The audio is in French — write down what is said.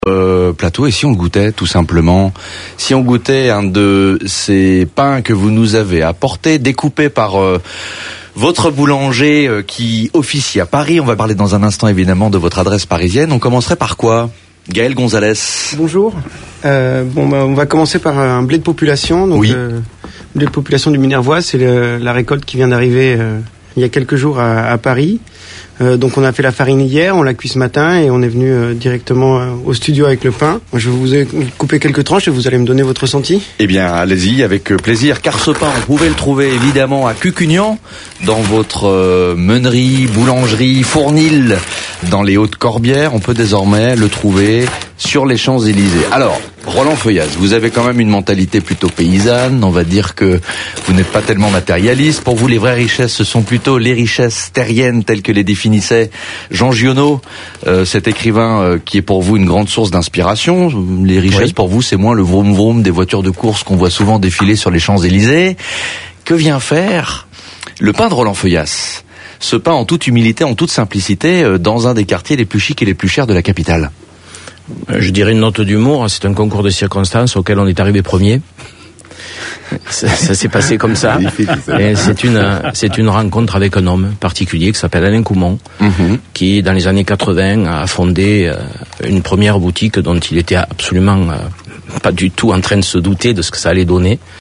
Plateau, et si on le goûtait tout simplement, si on goûtait un de ces pains que vous nous avez apportés, découpés par votre boulanger qui officie à Paris. On va parler dans un instant évidemment de votre adresse parisienne. On commencerait par quoi, Gaël Gonzalez? Bonjour. On va commencer par un blé de population. Donc, oui. Blé de population du Minervois, c'est la récolte qui vient d'arriver il y a quelques jours à Paris. Donc on a fait la farine hier, on l'a cuit ce matin et on est venu directement au studio avec le pain. Je vais vous couper quelques tranches et vous allez me donner votre ressenti. Eh bien, allez-y, avec plaisir, car ce pain, vous pouvez le trouver évidemment à Cucugnan, dans votre meunerie, boulangerie, fournil, dans les Hautes-Corbières. On peut désormais le trouver sur les Champs-Élysées. Alors, Roland Feuillas, vous avez quand même une mentalité plutôt paysanne. On va dire que vous n'êtes pas tellement matérialiste. Pour vous, les vraies richesses, ce sont plutôt les richesses terriennes telles que les définissait Jean Giono, cet écrivain qui est pour vous une grande source d'inspiration. Les richesses, oui. Pour vous, c'est moins le vroom vroom des voitures de course qu'on voit souvent défiler sur les Champs-Élysées. Que vient faire le pain de Roland Feuillas? Ce pain en toute humilité, en toute simplicité, dans un des quartiers les plus chics et les plus chers de la capitale. Je dirais une note d'humour, c'est un concours de circonstances auquel on est arrivé premier. Ça s'est passé comme ça. Et c'est une rencontre avec un homme particulier qui s'appelle Alain Coumont, qui dans les années 80 a fondé une première boutique dont il était absolument pas du tout en train de se douter de ce que ça allait donner.